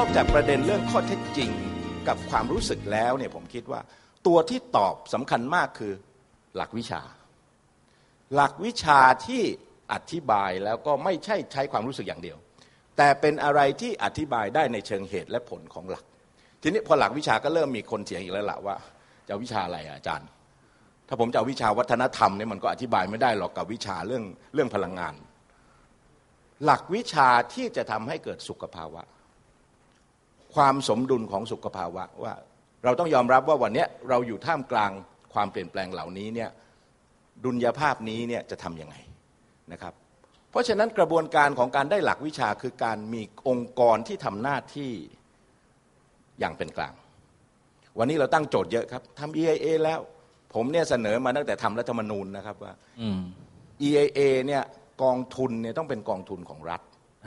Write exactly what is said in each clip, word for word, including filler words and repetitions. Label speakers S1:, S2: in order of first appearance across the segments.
S1: อกจากประเด็นเรื่องข้อเท็จจริงกับความรู้สึกแล้วเนี่ยผมคิดว่าตัวที่ตอบสำคัญมากคือหลักวิชาหลักวิชาที่อธิบายแล้วก็ไม่ใช่ใช้ความรู้สึกอย่างเดียวแต่เป็นอะไรที่อธิบายได้ในเชิงเหตุและผลของหลักทีนี้พอหลักวิชาก็เริ่มมีคนเถียงอีกแล้วล่ะว่าจะวิชาอะไรอาจารย์ถ้าผมจะวิชาวัฒนธรรมเนี่ยมันก็อธิบายไม่ได้หรอกกับวิชาเรื่องเรื่องพลังงานหลักวิชาที่จะทำให้เกิดสุขภาวะความสมดุลของสุขภาวะว่าเราต้องยอมรับว่าวันนี้เราอยู่ท่ามกลางความเปลี่ยนแปลงเหล่านี้เนี่ยดุลยภาพนี้เนี่ยจะทำยังไงนะครับเพราะฉะนั้นกระบวนการของการได้หลักวิชาคือการมีองค์กรที่ทำหน้าที่อย่างเป็นกลางวันนี้เราตั้งโจทย์เยอะครับทำ อี ไอ เอ แล้วผมเนี่ยเสนอมาตั้งแต่ทำรัฐธรรมนูญนะครับว่า อี ไอ เอ เนี่ยกองทุนเนี่ยต้องเป็นกองทุนของรัฐ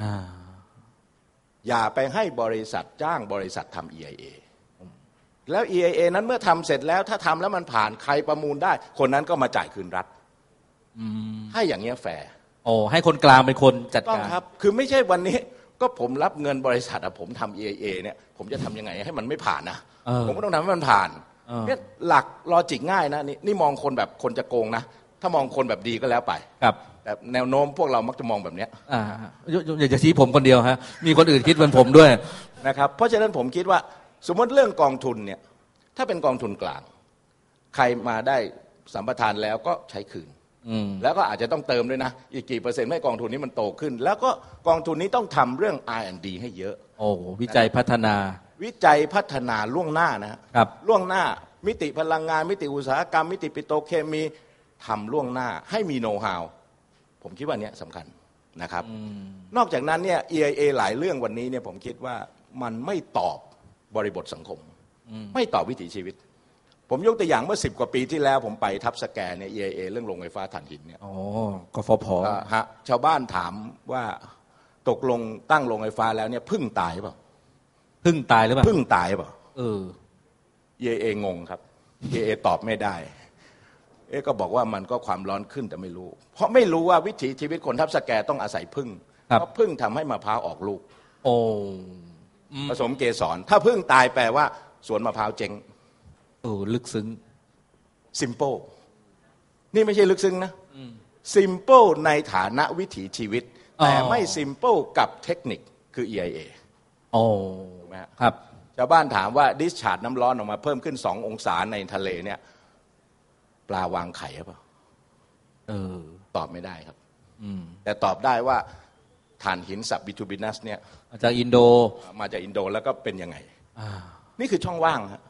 S1: อย่าไปให้บริษัทจ้างบริษัททำ อี ไอ เอ แล้ว อี ไอ เอ นั้นเมื่อทำเสร็จแล้วถ้าทำแล้วมันผ่านใครประมูลได้คนนั้นก็มาจ่ายคืนรัฐให้อย่างเงี้ยแฟร์
S2: โอ้ให้คนกลางเป็นคนจัดการ
S1: ต้องครับคือไม่ใช่วันนี้ก็ผมรับเงินบริษัทผมทำ อี ไอ เอ เนี่ยผมจะทำยังไงให้มันไม่ผ่านนะผมก็ต้องทำให้มันผ่านเนี่ยหลักลอจิกง่ายนะนี่นี่มองคนแบบคนจะโกงนะถ้ามองคนแบบดีก็แล้วไป
S2: ครับ
S1: แต่แนวโน้มพวกเรามักจะมองแบบเนี้ย
S2: อ่าอยากจะชี้ผมคนเดียวฮะมีคนอื่นคิดเหมือนผมด้วย
S1: นะครับเพราะฉะนั้นผมคิดว่าสมมติเรื่องกองทุนเนี่ยถ้าเป็นกองทุนกลางใครมาได้สัมปทานแล้วก็ใช้คืนแล้วก็อาจจะต้องเติมด้วยนะอีกกี่เปอร์เซ็นต์ให้กองทุนนี้มันโตขึ้นแล้วก็กองทุนนี้ต้องทำเรื่อง อาร์ แอนด์ ดี ให้เยอะ
S2: โอ้วิจัยพัฒนา
S1: วิจัยพัฒนาล่วงหน้านะครับล่วงหน้ามิติพลังงานมิติอุตสาหกรรมมิติปิโตรเคมีทำล่วงหน้าให้มีโน้ตฮาวผมคิดว่านี้สำคัญนะครับนอกจากนั้นเนี่ย อี ไอ เอ หลายเรื่องวันนี้เนี่ยผมคิดว่ามันไม่ตอบบริบทสังคมไม่ตอบวิถีชีวิตผมยกตัวอย่างเมื่อสิบกว่าปีที่แล้วผมไปทับสแกนเนี่ย อี ไอ เอ เรื่องโรงไฟฟ้าถ่านหินเนี่ย
S2: อ๋อกฟผ.
S1: ฮะชาวบ้านถามว่าตกลงตั้งโรงไฟฟ้าแล้วเนี่ยพึ่งตายเปล่า
S2: พึ่งตายหรือเปล่า
S1: พึ่งตายเปล่า
S2: เออ
S1: อี ไอ เอ งงครับ อี ไอ เอ ตอบไม่ได้เอ๊ะก็บอกว่ามันก็ความร้อนขึ้นแต่ไม่รู้เพราะไม่รู้ว่าวิถีชีวิตคนทับสแกต้องอาศัยพึ่งเพราะพึ่งทำให้มะพร้าวออกลูก
S2: โอ้
S1: ผสมเกสรถ้าพึ่งตายแปลว่าสวนมะพร้าวเจ๊ง
S2: โอ้ลึกซึ้ง
S1: simple นี่ไม่ใช่ลึกซึ้งนะ simple ในฐานะวิถีชีวิตแต่ไม่ simple กับเทคนิคคือ อี ไอ เอ
S2: โอ้ครับ
S1: ชาวบ้านถามว่า discharge น้ำร้อนออกมาเพิ่มขึ้นสององศาในทะเลเนี่ยปลาวางไข่หรือเปล่า
S2: เออ
S1: ตอบไม่ได้ครับแต่ตอบได้ว่าถ่านหินสับบิทูบินัสเนี่ย
S2: มาจากอินโด
S1: มาจากอินโดแล้วก็เป็นยังไงนี่คือช่องว่างครับ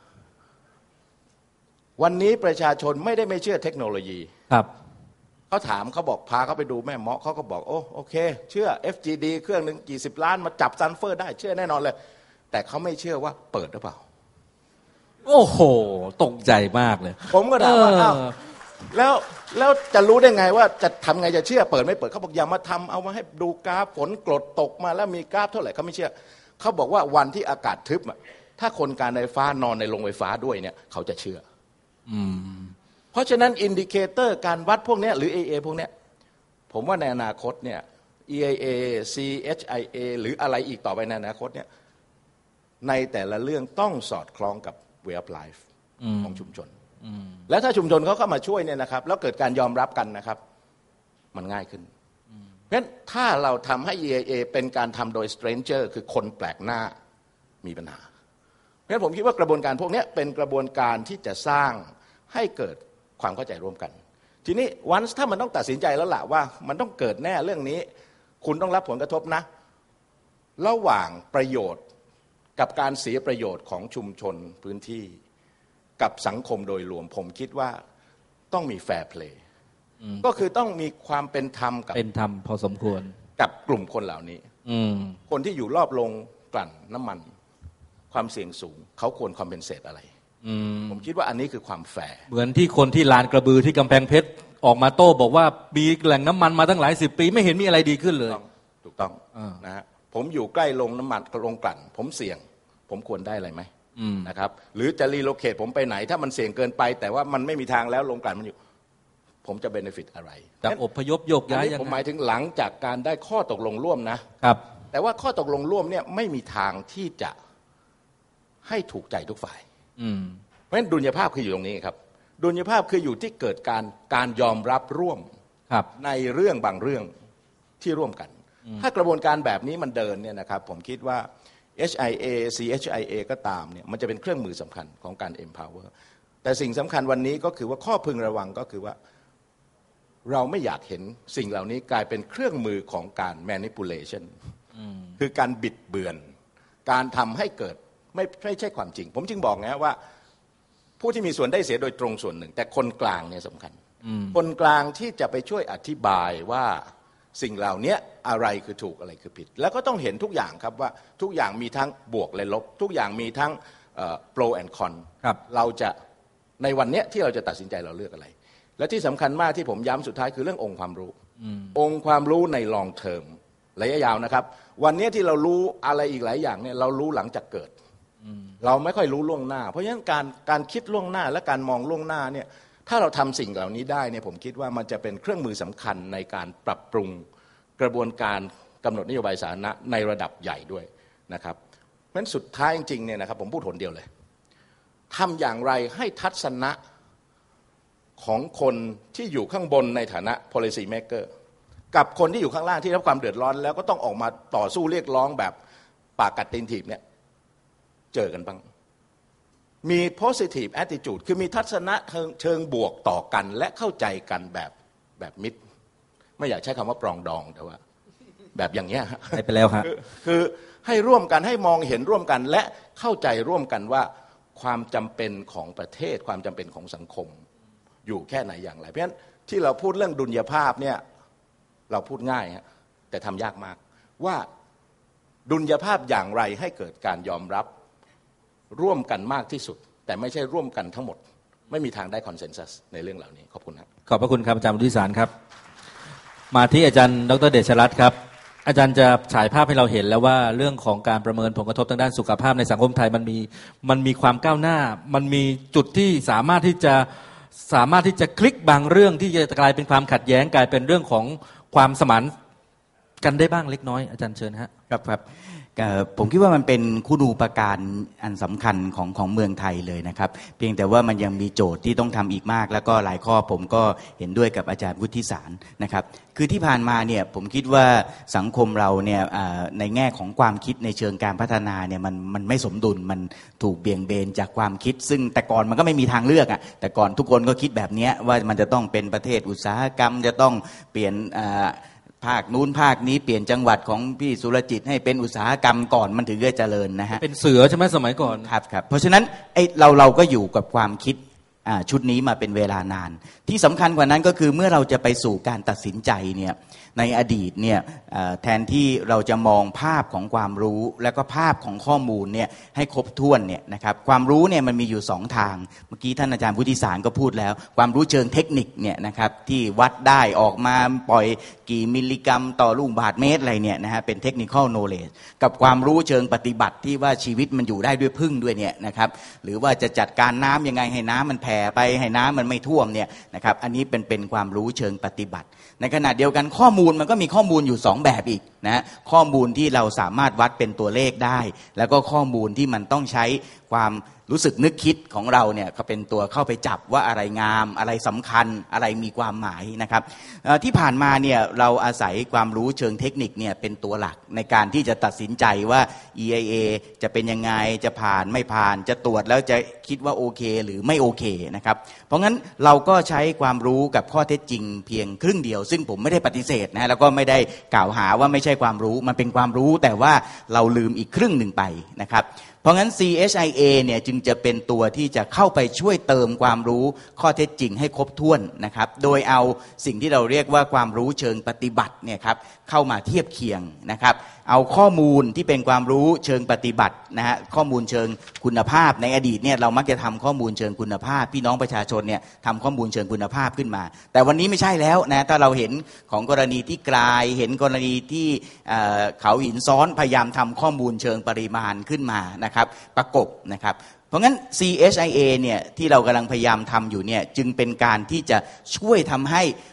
S1: วันนี้ประชาชนไม่ได้ไม่เชื่อเทคโนโลยี
S2: ครับ
S1: เขาถามเขาบอกพาเขาไปดูแม่เมาะเขาก็บอกโอ้โอเคเชื่อ เอฟ จี ดี เครื่องหนึ่งกี่สิบล้านมาจับซัลเฟอร์ได้เชื่อแน่นอนเลยแต่เขาไม่เชื่อว่าเปิดหรือเปล่า
S2: โอ้โหตกใจมากเลย
S1: ผมก็ถามว่าอ้าวแล้วแล้วจะรู้ได้ไงว่าจะทำไงจะเชื่อเปิดไม่เปิดเขาบอกอย่ามาทำเอามาให้ดูกราฟฝนกรดตกมาแล้วมีกราฟเท่าไหร่เขาไม่เชื่อเขาบอกว่าวันที่อากาศทึบถ้าคนการไฟฟ้านอนในโรงไฟฟ้าด้วยเนี่ยเขาจะเชื่อเพราะฉะนั้นอินดิเคเตอร์การวัดพวกนี้หรือ เอ เอ พวกนี้ผมว่าในอนาคตเนี่ย อี ไอ เอ ซี เอช ไอ เอ หรืออะไรอีกต่อไปในอนาคตเนี่ยในแต่ละเรื่องต้องสอดคล้องกับ way of life ของชุมชนแล้วถ้าชุมชนเขาเข้ามาช่วยเนี่ยนะครับแล้วเกิดการยอมรับกันนะครับมันง่ายขึ้นเพราะฉะนั้นถ้าเราทำให้ อี ไอ เอ เป็นการทำโดย stranger คือคนแปลกหน้ามีปัญหาเพราะฉะนั้นผมคิดว่ากระบวนการพวกนี้เป็นกระบวนการที่จะสร้างให้เกิดความเข้าใจร่วมกันทีนี้วันถ้ามันต้องตัดสินใจแล้วล่ะว่ามันต้องเกิดแน่เรื่องนี้คุณต้องรับผลกระทบนะระหว่างประโยชน์กับการเสียประโยชน์ของชุมชนพื้นที่กับสังคมโดยรวมผมคิดว่าต้องมีแฟร์เพลย์ก็คือต้องมีความเป็นธรรมกับ
S2: เป็นธรรมพอสมควร
S1: กับกลุ่มคนเหล่านี้คนที่อยู่รอบโรงกลั่นน้ำมันความเสี่ยงสูงเขาควรคอมเพนเซตอะไรผมคิดว่าอันนี้คือความแฟร์
S2: เหมือนที่คนที่ลานกระบือที่กำแพงเพชรออกมาโต้บอกว่ามีแหล่งน้ำมันมาตั้งหลายสิบปีไม่เห็นมีอะไรดีขึ้นเลย
S1: ถูกต้องนะฮะผมอยู่ใกล้โรงน้ำมันโรงกลั่นผมเสี่ยงผมควรได้อะไรไหมนะครับหรือจะรีโลเคทผมไปไหนถ้ามันเสี่ยงเกินไปแต่ว่ามันไม่มีทางแล้วโรงกลั่นมันอยู่ผมจะเบเนฟิตอะไร
S2: จะอพยพโยกย้ายยังไง
S1: ผมหมายถึงหลังจากการได้ข้อตกลงร่วมนะ
S2: ครับ
S1: แต่ว่าข้อตกลงร่วมเนี่ยไม่มีทางที่จะให้ถูกใจทุกฝ่ายเพราะฉะนั้นดุลยภาพคืออยู่ตรงนี้ครับดุลยภาพคืออยู่ที่เกิดการการยอมรับร่วมในเรื่องบางเรื่องที่ร่วมกันถ้ากระบวนการแบบนี้มันเดินเนี่ยนะครับผมคิดว่า เอช ไอ เอ ซี เอช ไอ เอ ก็ตามเนี่ยมันจะเป็นเครื่องมือสำคัญของการ empower แต่สิ่งสำคัญวันนี้ก็คือว่าข้อพึงระวังก็คือว่าเราไม่อยากเห็นสิ่งเหล่านี้กลายเป็นเครื่องมือของการ manipulation คือการบิดเบือนการทำให้เกิดไม่ไม่ใช่ความจริงผมจึงบอกไงว่าผู้ที่มีส่วนได้เสียโดยตรงส่วนหนึ่งแต่คนกลางเนี่ยสำคัญคนกลางที่จะไปช่วยอธิบายว่าสิ่งเหล่านี้อะไรคือถูกอะไรคือผิดแล้วก็ต้องเห็นทุกอย่างครับว่าทุกอย่างมีทั้งบวกและลบทุกอย่างมีทั้ง pro and con เราจะในวันนี้ที่เราจะตัดสินใจเราเลือกอะไรและที่สำคัญมากที่ผมย้ำสุดท้ายคือเรื่ององค์ความรู้องค์ความรู้ใน long term ระยะยาวนะครับวันนี้ที่เรารู้อะไรอีกหลายอย่างเนี่ยเรารู้หลังจากเกิดเราไม่ค่อยรู้ล่วงหน้าเพราะฉะนั้นการการคิดล่วงหน้าและการมองล่วงหน้าเนี่ยถ้าเราทำสิ่งเหล่านี้ได้เนี่ยผมคิดว่ามันจะเป็นเครื่องมือสำคัญในการปรับปรุงกระบวนการกำหนดนโยบายสาธารณะในระดับใหญ่ด้วยนะครับเพราะฉะนั้นสุดท้ายจริงๆเนี่ยนะครับผมพูดหนเดียวเลยทำอย่างไรให้ทัศนะของคนที่อยู่ข้างบนในฐานะ policy maker กับคนที่อยู่ข้างล่างที่รับความเดือดร้อนแล้วก็ต้องออกมาต่อสู้เรียกร้องแบบปากกัดตีนถีบเนี่ยเจอกันบ้างมี positive attitude คือมีทัศนะเชิงบวกต่อกันและเข้าใจกันแบบแบบมิตรไม่อยากใช้คำว่าปรองดองแต่ว่าแบบอย่างเงี้ย
S2: ให้ไปแล้วครับ
S1: คือให้ร่วมกันให้มองเห็นร่วมกันและเข้าใจร่วมกันว่าความจำเป็นของประเทศความจำเป็นของสังคมอยู่แค่ไหนอย่างไรเพราะฉะนั้นที่เราพูดเรื่องดุลยภาพเนี่ยเราพูดง่ายฮะแต่ทำยากมากว่าดุลยภาพอย่างไรให้เกิดการยอมรับร่วมกันมากที่สุดแต่ไม่ใช่ร่วมกันทั้งหมดไม่มีทางได้คอนเซนแซสในเรื่องเหล่านี้ขอบคุณครับ
S2: ขอบพระคุณครับอาจารย์วุฒิสารครับมาที่อาจารย์ดร.เดชรัตน์ครับอาจารย์จะฉายภาพให้เราเห็นแล้วว่าเรื่องของการประเมินผลกระทบทางด้านสุขภาพในสังคมไทยมันมีมันมีความก้าวหน้ามันมีจุดที่สามารถที่จะสามารถที่จะคลิกบางเรื่องที่จะกลายเป็นความขัดแย้งกลายเป็นเรื่องของความสมานกันได้บ้างเล็กน้อยอาจารย์เชิญฮะ
S3: ครับครับผมคิดว่ามันเป็นคุณูปการอันสำคัญของของเมืองไทยเลยนะครับเพียงแต่ว่ามันยังมีโจทย์ที่ต้องทำอีกมากแล้วก็หลายข้อผมก็เห็นด้วยกับอาจารย์วุฒิสารนะครับคือที่ผ่านมาเนี่ยผมคิดว่าสังคมเราเนี่ยในแง่ของความคิดในเชิงการพัฒนาเนี่ยมันมันไม่สมดุลมันถูกเบี่ยงเบนจากความคิดซึ่งแต่ก่อนมันก็ไม่มีทางเลือกอ่ะแต่ก่อนทุกคนก็คิดแบบนี้ว่ามันจะต้องเป็นประเทศอุตสาหกรรมจะต้องเปลี่ยนภาคนู้นภาคนี้เปลี่ยนจังหวัดของพี่สุรจิตให้เป็นอุตสาหกรรมก่อนมันถึงจะเจริญนะฮะ
S2: เป็นเสือใช่ไหมสมัยก่อน
S3: ครับครับเพราะฉะนั้นไอ้เราเราก็อยู่กับความคิดชุดนี้มาเป็นเวลานานที่สำคัญกว่านั้นก็คือเมื่อเราจะไปสู่การตัดสินใจเนี่ยในอดีตเนี่ยแทนที่เราจะมองภาพของความรู้และก็ภาพของข้อมูลเนี่ยให้ครบถ้วนเนี่ยนะครับความรู้เนี่ยมันมีอยู่สองทางเมื่อกี้ท่านอาจารย์วุฒิสารก็พูดแล้วความรู้เชิงเทคนิคเนี่ยนะครับที่วัดได้ออกมาปล่อยกี่มิลลิกรัมต่อลูกบาศก์เมตรอะไรเนี่ยนะฮะเป็น technical knowledge กับความรู้เชิงปฏิบัติที่ว่าชีวิตมันอยู่ได้ด้วยพึ่งด้วยเนี่ยนะครับหรือว่าจะจัดการน้ำยังไงให้น้ำมันแผ่ไปให้น้ำมันไม่ท่วมเนี่ยนะครับอันนี้เป็นเป็นความรู้เชิงปฏิบัติในขณะเดียวกันข้อมูลมันก็มีข้อมูลอยู่สองแบบอีกนะข้อมูลที่เราสามารถวัดเป็นตัวเลขได้แล้วก็ข้อมูลที่มันต้องใช้ความรู้สึกนึกคิดของเราเนี่ยก็เป็นตัวเข้าไปจับว่าอะไรงามอะไรสำคัญอะไรมีความหมายนะครับที่ผ่านมาเนี่ยเราอาศัยความรู้เชิงเทคนิคเนี่ยเป็นตัวหลักในการที่จะตัดสินใจว่า อี ไอ เอ จะเป็นยังไงจะผ่านไม่ผ่านจะตรวจแล้วจะคิดว่าโอเคหรือไม่โอเคนะครับเพราะงั้นเราก็ใช้ความรู้กับข้อเท็จจริงเพียงครึ่งเดียวซึ่งผมไม่ได้ปฏิเสธนะแล้วก็ไม่ได้กล่าวหาว่าไม่ใช่ความรู้มันเป็นความรู้แต่ว่าเราลืมอีกครึ่งหนึ่งไปนะครับเพราะงั้น ซี เอช ไอ เอ เนี่ยจึงจะเป็นตัวที่จะเข้าไปช่วยเติมความรู้ข้อเท็จจริงให้ครบถ้วนนะครับโดยเอาสิ่งที่เราเรียกว่าความรู้เชิงปฏิบัติเนี่ยครับเข้ามาเทียบเคียงนะครับเอาข้อมูลที่เป็นความรู้เชิงปฏิบัตินะฮะข้อมูลเชิงคุณภาพในอดีตเนี่ยเรามักจะทำข้อมูลเชิงคุณภาพพี่น้องประชาชนเนี่ยทำข้อมูลเชิงคุณภาพขึ้นมาแต่วันนี้ไม่ใช่แล้วนะถ้าเราเห็นของกรณีที่กลายเห็นกรณีที่เขาหินซ้อนพยายามทำข้อมูลเชิงปริมาณขึ้นมานะครับประกบนะครับเพราะงั้น ซี เอช ไอ เอ เนี่ยที่เรากำลังพยายามทำอยู่เนี่ยจึงเป็นการที่จะช่วยทำให้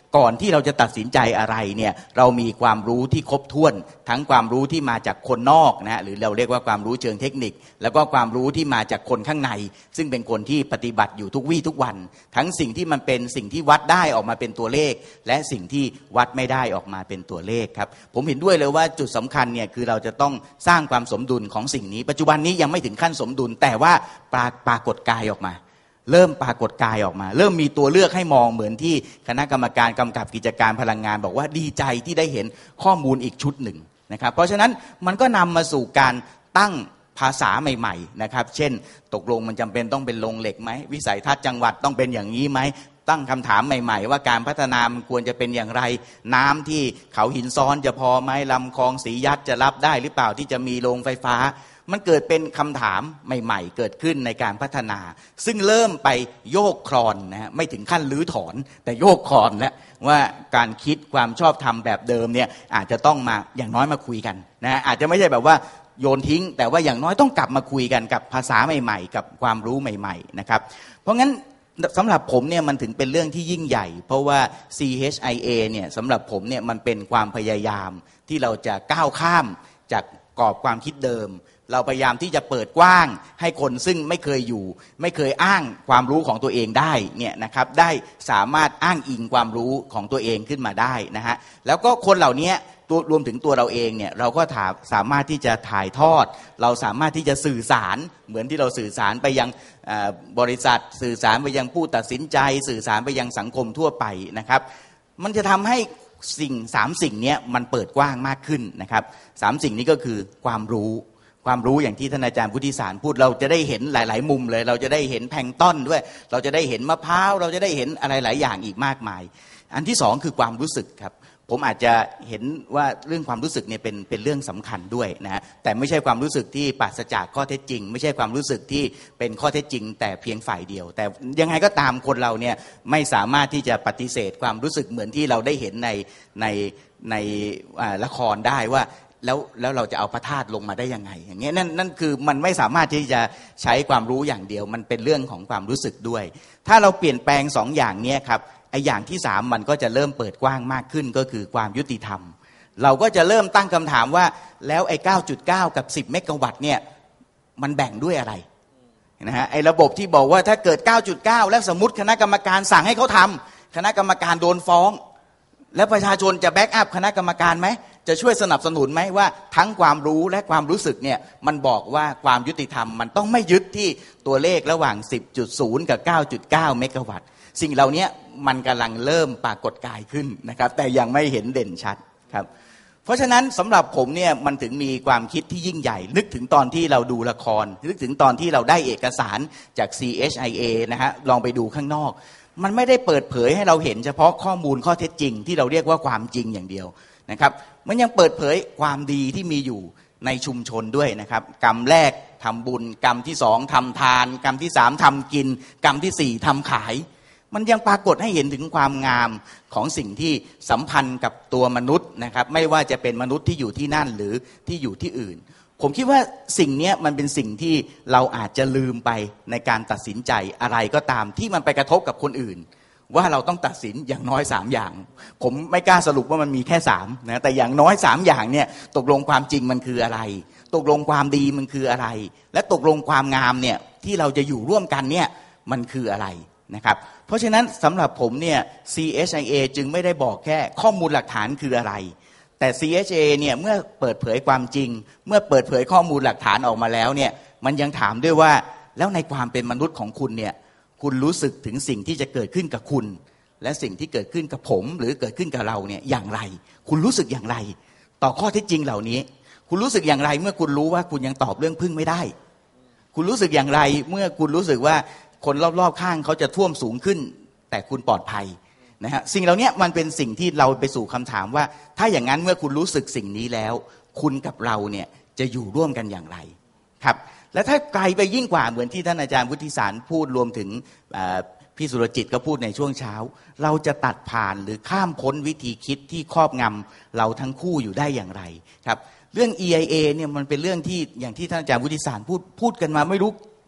S3: ก่อนที่เราจะตัดสินใจอะไรเนี่ยเรามีความรู้ที่ครบถ้วนทั้งความรู้ที่มาจากคนนอกนะหรือเราเรียกว่าความรู้เชิงเทคนิคแล้วก็ความรู้ที่มาจากคนข้างในซึ่งเป็นคนที่ปฏิบัติอยู่ทุกวี่ทุกวันทั้งสิ่งที่มันเป็นสิ่งที่วัดได้ออกมาเป็นตัวเลขและสิ่งที่วัดไม่ได้ออกมาเป็นตัวเลขครับผมเห็นด้วยเลยว่าจุดสำคัญเนี่ยคือเราจะต้องสร้างความสมดุลของสิ่งนี้ปัจจุบันนี้ยังไม่ถึงขั้นสมดุลแต่ว่าปราปรากฏกายออกมาเริ่มปรากฏกายออกมาเริ่มมีตัวเลือกให้มองเหมือนที่คณะกรรมการกำกับกิจการพลังงานบอกว่าดีใจที่ได้เห็นข้อมูลอีกชุดหนึ่งนะครับเพราะฉะนั้นมันก็นำมาสู่การตั้งภาษาใหม่ๆนะครับเช่นตกลงมันจำเป็นต้องเป็นโรงเหล็กไหมวิสัยทัศน์จังหวัดต้องเป็นอย่างนี้ไหมตั้งคำถามใหม่ๆว่าการพัฒนามันควรจะเป็นอย่างไรน้ำที่เขาหินซ้อนจะพอไหมลำคลองศรียัดจะรับได้หรือเปล่าที่จะมีโรงไฟฟ้ามันเกิดเป็นคำถามใหม่ๆเกิดขึ้นในการพัฒนาซึ่งเริ่มไปโยกคลอนนะฮะไม่ถึงขั้นรื้อถอนแต่โยกคลอนแล้วว่าการคิดความชอบธรรมแบบเดิมเนี่ยอาจจะต้องมาอย่างน้อยมาคุยกันนะอาจจะไม่ใช่แบบว่าโยนทิ้งแต่ว่าอย่างน้อยต้องกลับมาคุยกันกับภาษาใหม่ๆกับความรู้ใหม่ๆนะครับเพราะงั้นสำหรับผมเนี่ยมันถึงเป็นเรื่องที่ยิ่งใหญ่เพราะว่า ซี เอช ไอ เอ เนี่ยสำหรับผมเนี่ยมันเป็นความพยายามที่เราจะก้าวข้ามจากกรอบความคิดเดิมเราพยายามที่จะเปิดกว้างให้คนซึ่งไม่เคยอยู่ไม่เคยอ้างความรู้ของตัวเองได้เนี่ยนะครับได้สามารถอ้างอิงความรู้ของตัวเองขึ้นมาได้นะฮะแล้วก็คนเหล่านี้ตัวรวมถึงตัวเราเองเนี่ยเราก็ถาสามารถที่จะถ่ายทอดเราสามารถที่จะสื่อสารเหมือนที่เราสื่อสารไปยังบริษัทสื่อสารไปยังผู้ตัดสินใจสื่อสารไปยังสังคมทั่วไปนะครับมันจะทำให้สิ่งสามสิ่งนี้มันเปิดกว้างมากขึ้นนะครับสามสิ่งนี้ก็คือความรู้ความรู้อย่างที่ท่านอาจารย์พุทธิสารพูดเราจะได้เห็นหลายๆมุมเลยเราจะได้เห็นแพลงก์ต้นด้วยเราจะได้เห็นมะพร้าวเราจะได้เห็นอะไรหลายอย่างอีกมากมายอันที่สองคือความรู้สึกครับผมอาจจะเห็นว่าเรื่องความรู้สึกเนี่ยเป็นเป็นเรื่องสำคัญด้วยนะฮะแต่ไม่ใช่ความรู้สึกที่ปราศจากข้อเท็จจริงไม่ใช่ความรู้สึกที่เป็นข้อเท็จจริงแต่เพียงฝ่ายเดียวแต่ยังไงก็ตามคนเราเนี่ยไม่สามารถที่จะปฏิเสธความรู้สึกเหมือนที่เราได้เห็นในในในละครได้ว่าแล้วแล้วเราจะเอาพระธาตุลงมาได้ยังไงอย่างเงี้ยนั่นนั่นคือมันไม่สามารถที่จะใช้ความรู้อย่างเดียวมันเป็นเรื่องของความรู้สึกด้วยถ้าเราเปลี่ยนแปลงสองอย่างนี้ครับไอ้อย่างที่สามมันก็จะเริ่มเปิดกว้างมากขึ้นก็คือความยุติธรรมเราก็จะเริ่มตั้งคำถามว่าแล้วไอ้ เก้าจุดเก้า กับสิบเมกะวัตต์เนี่ยมันแบ่งด้วยอะไรนะฮะไอ้ระบบที่บอกว่าถ้าเกิด เก้าจุดเก้า แล้วสมมติคณะกรรมการสั่งให้เขาทำคณะกรรมการโดนฟ้องแล้วประชาชนจะแบ็กอัพคณะกรรมการไหมจะช่วยสนับสนุนไหมว่าทั้งความรู้และความรู้สึกเนี่ยมันบอกว่าความยุติธรรมมันต้องไม่ยึดที่ตัวเลขระหว่าง สิบจุดศูนย์ กับ เก้าจุดเก้า เมกะวัตต์สิ่งเหล่านี้มันกำลังเริ่มปรากฏกายขึ้นนะครับแต่ยังไม่เห็นเด่นชัดครับเพราะฉะนั้นสำหรับผมเนี่ยมันถึงมีความคิดที่ยิ่งใหญ่นึกถึงตอนที่เราดูละครนึกถึงตอนที่เราได้เอกสารจาก ซี เอช ไอ เอ นะฮะลองไปดูข้างนอกมันไม่ได้เปิดเผยให้เราเห็นเฉพาะข้อมูลข้อเท็จจริงที่เราเรียกว่าความจริงอย่างเดียวนะครับมันยังเปิดเผยความดีที่มีอยู่ในชุมชนด้วยนะครับกรรมแรกทำบุญกรรมที่สองทำทานกรรมที่สามทำกินกรรมที่สี่ทำขายมันยังปรากฏให้เห็นถึงความงามของสิ่งที่สัมพันธ์กับตัวมนุษย์นะครับไม่ว่าจะเป็นมนุษย์ที่อยู่ที่นั่นหรือที่อยู่ที่อื่นผมคิดว่าสิ่งนี้มันเป็นสิ่งที่เราอาจจะลืมไปในการตัดสินใจอะไรก็ตามที่มันไปกระทบกับคนอื่นว่าเราต้องตัดสินอย่างน้อยสามอย่างผมไม่กล้าสรุปว่ามันมีแค่สามนะแต่อย่างน้อยสามอย่างเนี่ยตกลงความจริงมันคืออะไรตกลงความดีมันคืออะไรและตกลงความงามเนี่ยที่เราจะอยู่ร่วมกันเนี่ยมันคืออะไรนะครับเพราะฉะนั้นสำหรับผมเนี่ย ซี เอช ไอ เอ จึงไม่ได้บอกแค่ข้อมูลหลักฐานคืออะไรแต่ ซี เอช เอ เนี่ยเมื่อเปิดเผยความจริงเมื่อเปิดเผยข้อมูลหลักฐานออกมาแล้วเนี่ยมันยังถามด้วยว่าแล้วในความเป็นมนุษย์ของคุณเนี่ยคุณรู้สึกถึงสิ่งที่จะเกิดขึ้นกับคุณและสิ่งที่เกิดขึ้นกับผมหรือเกิดขึ้นกับเราเนี่ยอย่างไรคุณรู้สึกอย่างไรต่อข้อเท็จจริงเหล่านี้คุณรู้สึกอย่างไรเมื่อคุณรู้ว่าคุณยังตอบเรื่องพึ่งไม่ได้คุณรู้สึกอย่างไรเมื่อคุณรู้สึกว่าคนรอบๆข้างเขาจะท่วมสูงขึ้นแต่คุณปลอดภัยนะฮะสิ่งเหล่านี้มันเป็นสิ่งที่เราไปสู่คำถามว่าถ้าอย่างนั้นเมื่อคุณรู้สึกสิ่งนี้แล้วคุณกับเราเนี่ยจะอยู่ร่วมกันอย่างไรครับและถ้าไกลไปยิ่งกว่าเหมือนที่ท่านอาจารย์วุฒิสารพูดรวมถึงพี่สุรจิตก็พูดในช่วงเช้าเราจะตัดผ่านหรือข้ามพ้นวิธีคิดที่ครอบงำเราทั้งคู่อยู่ได้อย่างไรครับเรื่อง อี ไอ เอ เนี่ยมันเป็นเรื่องที่อย่างที่ท่านอาจารย์วุฒิสารพูดพูดกันมาไม่รู้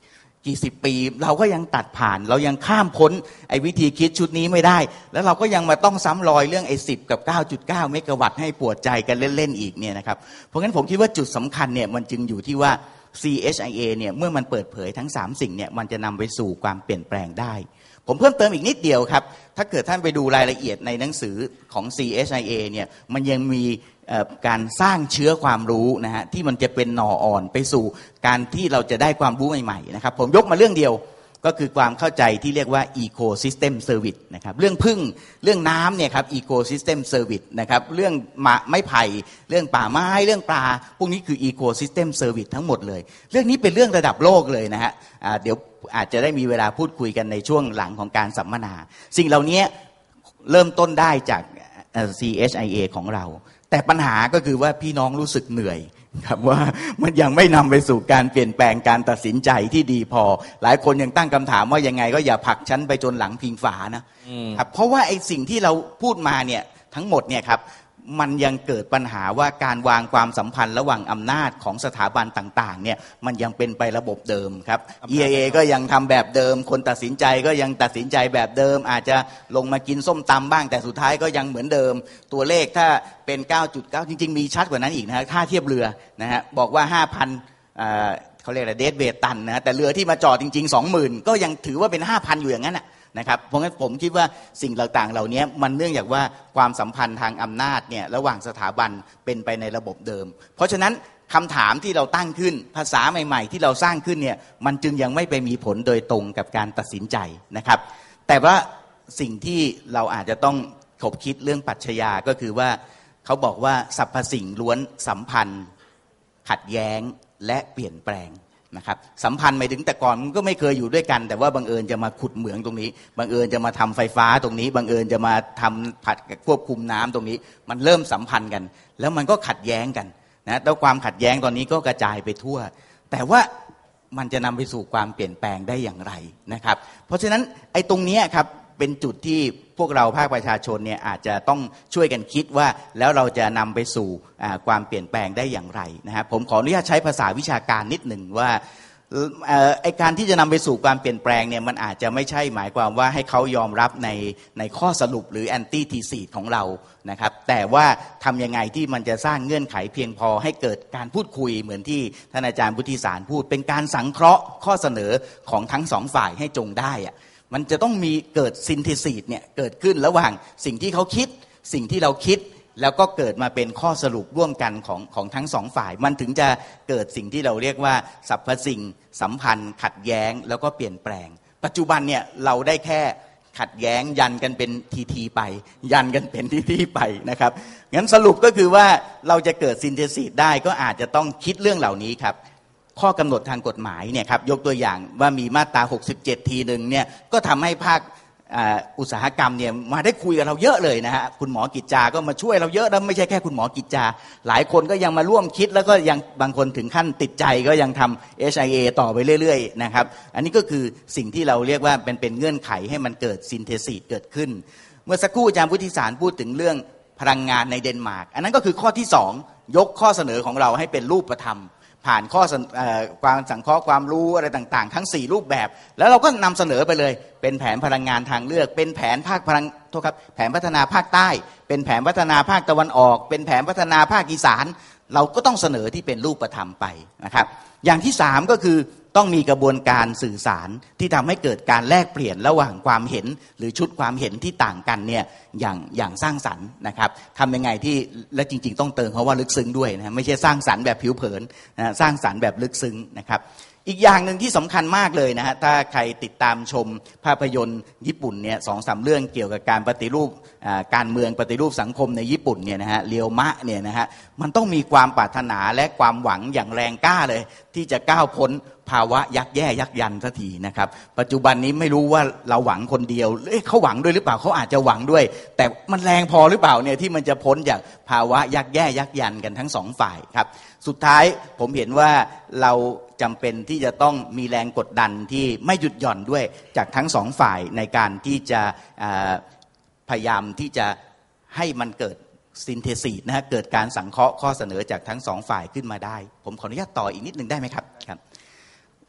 S3: กี่สิบปีเราก็ยังตัดผ่านเรายังข้ามพ้นไอ้วิธีคิดชุดนี้ไม่ได้แล้วเราก็ยังมาต้องซ้ำรอยเรื่องไอ้สิบกับ เก้าจุดเก้า เมกะวัตต์ให้ปวดใจกันเล่นๆอีกเนี่ยนะครับเพราะงั้นผมคิดว่าจุดสำคัญเนี่ยมันจึงอยู่ที่ว่า ซี เอช ไอ เอ เนี่ยเมื่อมันเปิดเผยทั้งสามสิ่งเนี่ยมันจะนำไปสู่ความเปลี่ยนแปลงได้ผมเพิ่มเติมอีกนิดเดียวครับถ้าเกิดท่านไปดูรายละเอียดในหนังสือของ ซี เอช ไอ เอ เนี่ยมันยังมีการสร้างเชื้อความรู้นะฮะที่มันจะเป็นหน่ออ่อนไปสู่การที่เราจะได้ความรู้ใหม่ๆนะครับผมยกมาเรื่องเดียวก็คือความเข้าใจที่เรียกว่า Ecosystem Service นะครับเรื่องพึ่งเรื่องน้ำเนี่ยครับ Ecosystem Service นะครับเรื่องไม้ไผ่เรื่องป่าไม้เรื่องปลาพวกนี้คือ Ecosystem Service ทั้งหมดเลยเรื่องนี้เป็นเรื่องระดับโลกเลยนะฮะเดี๋ยวอาจจะได้มีเวลาพูดคุยกันในช่วงหลังของการสัมมนาสิ่งเหล่านี้เริ่มต้นได้จาก ซี เอช ไอ เอ ของเราแต่ปัญหาก็คือว่าพี่น้องรู้สึกเหนื่อยครับว่ามันยังไม่นำไปสู่การเปลี่ยนแปลงการตัดสินใจที่ดีพอหลายคนยังตั้งคำถามว่ายังไงก็อย่าผลักฉันไปจนหลังพิงฝานะครับเพราะว่าไอ้สิ่งที่เราพูดมาเนี่ยทั้งหมดเนี่ยครับมันยังเกิดปัญหาว่าการวางความสัมพันธ์ระหว่างอำนาจของสถาบันต่างๆเนี่ยมันยังเป็นไประบบเดิมครับ อี ไอ เอ ก็ยังทำแบบเดิมคนตัดสินใจก็ยังตัดสินใจแบบเดิมอาจจะลงมากินส้มตำบ้างแต่สุดท้ายก็ยังเหมือนเดิมตัวเลขถ้าเป็น เก้าจุดเก้า จริงๆมีชัดกว่านั้นอีกนะฮะค่าเทียบเรือนะฮะบอกว่า ห้าพัน อ่าเขาเรียกอะไรเดดเวทตันนะฮะแต่เรือที่มาจอดจริงๆ สองหมื่น ก็ยังถือว่าเป็น ห้าพัน อยู่อย่างนั้นน่ะนะครับเพราะงั้นผมคิดว่าสิ่งต่างๆเหล่านี้มันเนื่องจากว่าความสัมพันธ์ทางอำนาจเนี่ยระหว่างสถาบันเป็นไปในระบบเดิมเพราะฉะนั้นคำถามที่เราตั้งขึ้นภาษาใหม่ๆที่เราสร้างขึ้นเนี่ยมันจึงยังไม่ไปมีผลโดยตรงกับการตัดสินใจนะครับแต่ว่าสิ่งที่เราอาจจะต้องขบคิดเรื่องปรัชญาก็คือว่าเขาบอกว่าสรรพสิ่งล้วนสัมพันธ์ขัดแย้งและเปลี่ยนแปลงนะครับสัมพันธ์หมายถึงแต่ก่อนมันก็ไม่เคยอยู่ด้วยกันแต่ว่าบังเอิญจะมาขุดเหมืองตรงนี้บังเอิญจะมาทำไฟฟ้าตรงนี้บังเอิญจะมาทำผัดควบคุมน้ำตรงนี้มันเริ่มสัมพันธ์กันแล้วมันก็ขัดแย้งกันนะแล้วความขัดแย้งตอนนี้ก็กระจายไปทั่วแต่ว่ามันจะนำไปสู่ความเปลี่ยนแปลงได้อย่างไรนะครับเพราะฉะนั้นไอ้ตรงนี้ครับเป็นจุดที่พวกเราภาคประชาชนเนี่ยอาจจะต้องช่วยกันคิดว่าแล้วเราจะนำไปสู่ความเปลี่ยนแปลงได้อย่างไรนะครับผมขออนุญาตใช้ภาษาวิชาการนิดหนึ่งว่าไอการที่จะนำไปสู่ความเปลี่ยนแปลงเนี่ยมันอาจจะไม่ใช่หมายความว่าให้เขายอมรับในในข้อสรุปหรือแอนตี้ทีซีของเรานะครับแต่ว่าทำยังไงที่มันจะสร้างเงื่อนไขเพียงพอให้เกิดการพูดคุยเหมือนที่ท่านอาจารย์พุทธิสารพูดเป็นการสังเคราะห์ข้อเสนอของทั้งสองฝ่ายให้จงได้อะมันจะต้องมีเกิดซินเทซิสเนี่ยเกิดขึ้นระหว่างสิ่งที่เขาคิดสิ่งที่เราคิดแล้วก็เกิดมาเป็นข้อสรุปร่วมกันของของทั้งสองฝ่ายมันถึงจะเกิดสิ่งที่เราเรียกว่าสรรพสิ่งสัมพันธ์ขัดแย้งแล้วก็เปลี่ยนแปลงปัจจุบันเนี่ยเราได้แค่ขัดแย้งยันกันเป็นทีทีไปยันกันเป็นทีทีไปนะครับงั้นสรุปก็คือว่าเราจะเกิดซินเทซิสได้ก็อาจจะต้องคิดเรื่องเหล่านี้ครับข้อกำหนดทางกฎหมายเนี่ยครับยกตัวอย่างว่ามีมาตราหกสิบเจ็ดทีหนึ่งเนี่ยก็ทำให้ภาคอุตสาหกรรมเนี่ยมาได้คุยกับเราเยอะเลยนะฮะคุณหมอกิจจาก็มาช่วยเราเยอะแล้วไม่ใช่แค่คุณหมอกิจจาหลายคนก็ยังมาร่วมคิดแล้วก็ยังบางคนถึงขั้นติดใจก็ยังทำ เอช ไอ เอ ต่อไปเรื่อยๆนะครับอันนี้ก็คือสิ่งที่เราเรียกว่าเป็นเป็นเงื่อนไขให้มันเกิดซินเทซิสเกิดขึ้นเมื่อสักครู่อาจารย์พุทธิสารพูดถึงเรื่องพลังงานในเดนมาร์กอันนั้นก็คือข้อที่สองยกข้อเสนอของเราให้เป็นรูปธรรมผ่านข้อความสังเคราะห์ความรู้อะไรต่างๆทั้งสี่รูปแบบแล้วเราก็นำเสนอไปเลยเป็นแผนพลังงานทางเลือกเป็นแผนภาคพลังโทษครับแผนพัฒนาภาคใต้เป็นแผนพัฒนาภาคตะวันออกเป็นแผนพัฒนาภาคอีสานเราก็ต้องเสนอที่เป็นรูปธรรมไปนะครับอย่างที่สามก็คือต้องมีกระบวนการสื่อสารที่ทำให้เกิดการแลกเปลี่ยนระหว่างความเห็นหรือชุดความเห็นที่ต่างกันเนี่ยอย่างอย่างสร้างสรรค์นะครับทำยังไงที่และจริงๆต้องเติมเพราะว่าลึกซึ้งด้วยนะไม่ใช่สร้างสรรค์แบบผิวเผินนะสร้างสรรค์แบบลึกซึ้งนะครับอีกอย่างหนึ่งที่สำคัญมากเลยนะฮะถ้าใครติดตามชมภาพยนตร์ญี่ปุ่นเนี่ยสองสามเรื่องเกี่ยวกับการปฏิรูปการเมืองปฏิรูปสังคมในญี่ปุ่นเนี่ยนะฮะเรียวมะเนี่ยนะฮะมันต้องมีความปรารถนาและความหวังอย่างแรงกล้าเลยที่จะก้าวพ้นภาวะยักแย่ยักยันสักทีนะครับปัจจุบันนี้ไม่รู้ว่าเราหวังคนเดียวเอ๊ะเขาหวังด้วยหรือเปล่าเขาอาจจะหวังด้วยแต่มันแรงพอหรือเปล่าเนี่ยที่มันจะพ้นจากภาวะยักแย่ยักยันกันทั้งสองฝ่ายครับสุดท้ายผมเห็นว่าเราจำเป็นที่จะต้องมีแรงกดดันที่ไม่หยุดหย่อนด้วยจากทั้งสองฝ่ายในการที่จะพยายามที่จะให้มันเกิดซินเทซิสนะฮะเกิดการสังเคราะห์ข้อเสนอจากทั้งสองฝ่ายขึ้นมาได้ผมขออนุญาตต่ออีกนิดนึงได้ไหมครับครับ